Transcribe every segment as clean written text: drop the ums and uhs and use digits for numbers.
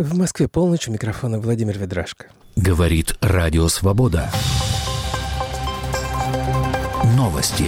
В Москве полночь, у микрофона Владимир Ведрашко. Говорит Радио Свобода. Новости.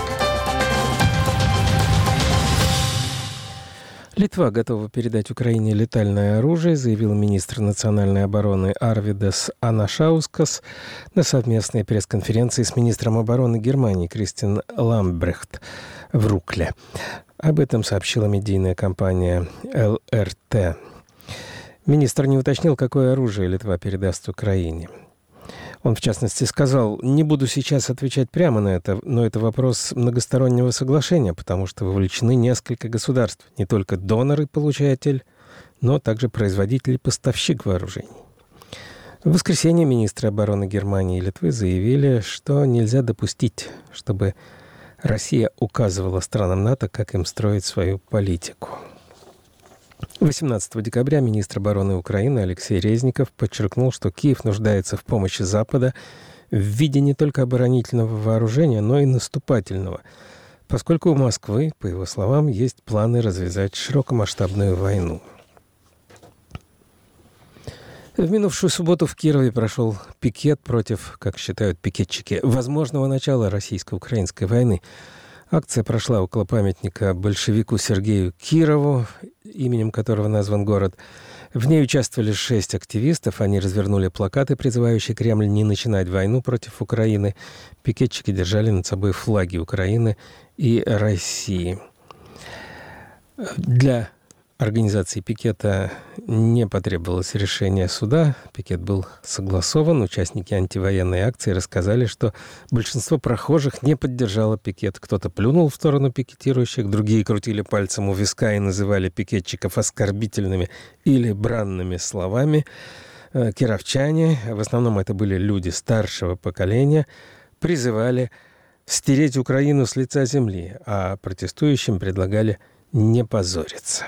Литва готова передать Украине летальное оружие, заявил министр национальной обороны Арвидас Анашаускас на совместной пресс-конференции с министром обороны Германии Кристин Ламбрехт в Рукле. Об этом сообщила медийная компания ЛРТ. Министр не уточнил, какое оружие Литва передаст Украине. Он, в частности, сказал: «Не буду сейчас отвечать прямо на это, но это вопрос многостороннего соглашения, потому что вовлечены несколько государств, не только донор и получатель, но также производитель и поставщик вооружений». В воскресенье министры обороны Германии и Литвы заявили, что нельзя допустить, чтобы Россия указывала странам НАТО, как им строить свою политику. 18 декабря министр обороны Украины Алексей Резников подчеркнул, что Киев нуждается в помощи Запада в виде не только оборонительного вооружения, но и наступательного, поскольку у Москвы, по его словам, есть планы развязать широкомасштабную войну. В минувшую субботу в Кирове прошел пикет против, как считают пикетчики, возможного начала российско-украинской войны. Акция прошла около памятника большевику Сергею Кирову, именем которого назван город. В ней участвовали 6 активистов. Они развернули плакаты, призывающие Кремль не начинать войну против Украины. Пикетчики держали над собой флаги Украины и России. Для организации пикета не потребовалось решения суда. Пикет был согласован. Участники антивоенной акции рассказали, что большинство прохожих не поддержало пикет. Кто-то плюнул в сторону пикетирующих, другие крутили пальцем у виска и называли пикетчиков оскорбительными или бранными словами. Кировчане, в основном это были люди старшего поколения, призывали стереть Украину с лица земли, а протестующим предлагали не позориться.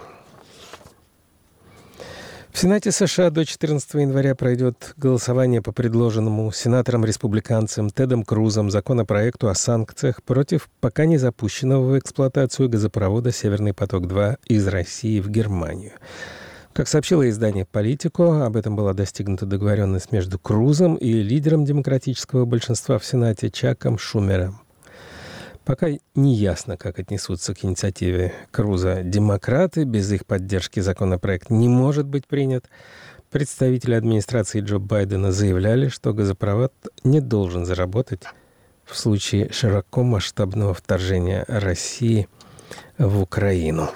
В Сенате США до 14 января пройдет голосование по предложенному сенатором-республиканцем Тедом Крузом законопроекту о санкциях против пока не запущенного в эксплуатацию газопровода «Северный поток-2» из России в Германию. Как сообщило издание «Политико», об этом была достигнута договоренность между Крузом и лидером демократического большинства в Сенате Чаком Шумером. Пока не ясно, как отнесутся к инициативе Круза демократы. Без их поддержки законопроект не может быть принят. Представители администрации Джо Байдена заявляли, что газопровод не должен заработать в случае широкомасштабного вторжения России в Украину.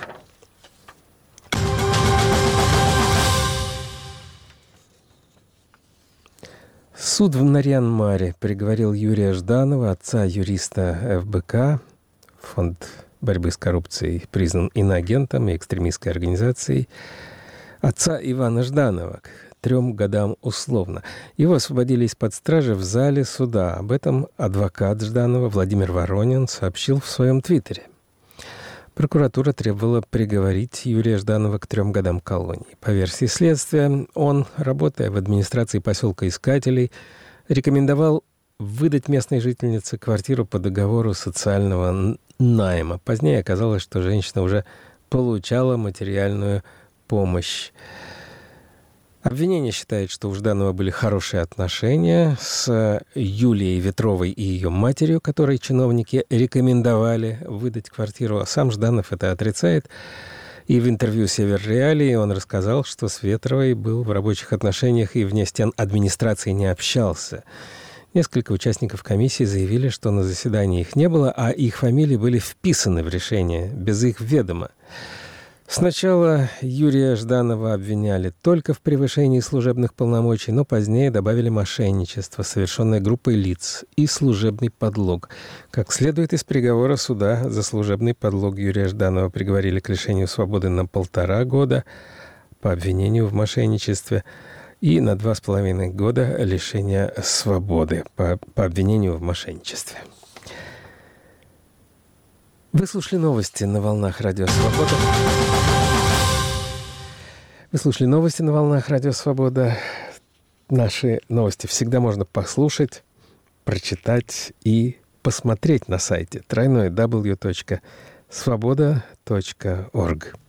Суд в Нарьян-Маре приговорил Юрия Жданова, отца юриста ФБК, Фонд борьбы с коррупцией признан иноагентом и экстремистской организацией, отца Ивана Жданова к 3 годам условно. Его освободили из-под стражи в зале суда. Об этом адвокат Жданова Владимир Воронин сообщил в своем твиттере. Прокуратура требовала приговорить Юрия Жданова к 3 годам колонии. По версии следствия, он, работая в администрации поселка Искателей, рекомендовал выдать местной жительнице квартиру по договору социального найма. Позднее оказалось, что женщина уже получала материальную помощь. Обвинение считает, что у Жданова были хорошие отношения с Юлией Ветровой и ее матерью, которой чиновники рекомендовали выдать квартиру. А сам Жданов это отрицает. И в интервью «Север Реалии» он рассказал, что с Ветровой был в рабочих отношениях и вне стен администрации не общался. Несколько участников комиссии заявили, что на заседании их не было, а их фамилии были вписаны в решение без их ведома. Сначала Юрия Жданова обвиняли только в превышении служебных полномочий, но позднее добавили мошенничество, совершенное группой лиц, и служебный подлог. Как следует из приговора суда, за служебный подлог Юрия Жданова приговорили к лишению свободы на 1,5 года по обвинению в мошенничестве и на 2,5 года лишения свободы по обвинению в мошенничестве. Вы слушали новости на волнах Радио Свобода. Наши новости всегда можно послушать, прочитать и посмотреть на сайте www.svoboda.org.